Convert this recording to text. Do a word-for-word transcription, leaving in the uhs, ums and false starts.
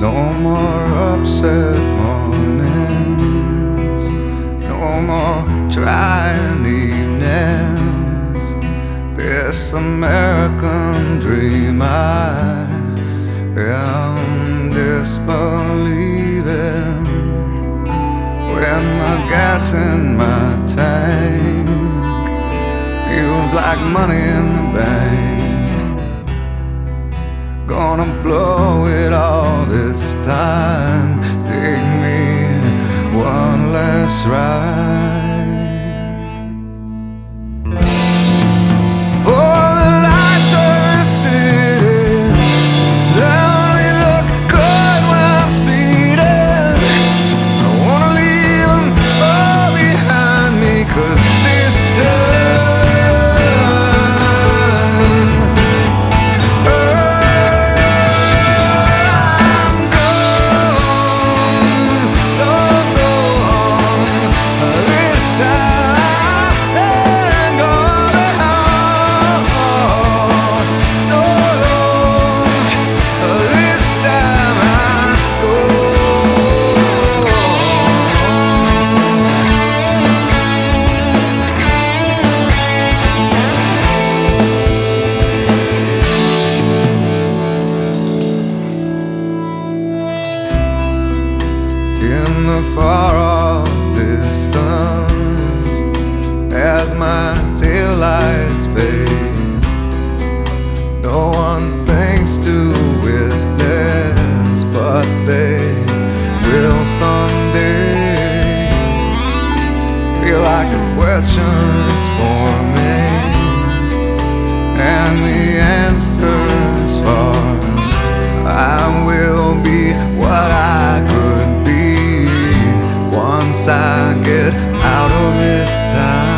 No more upset mornings, no more trying evenings. This American dream I am disbelieving. When the gas in my tank feels like money in the bank, gonna blow it all this time. Take me one last ride. In the far off distance, as my taillights fade, no one thinks to witness, but they will someday. Feel like a question is forming, and the answer's far. I will be what I could be once I get out of this time.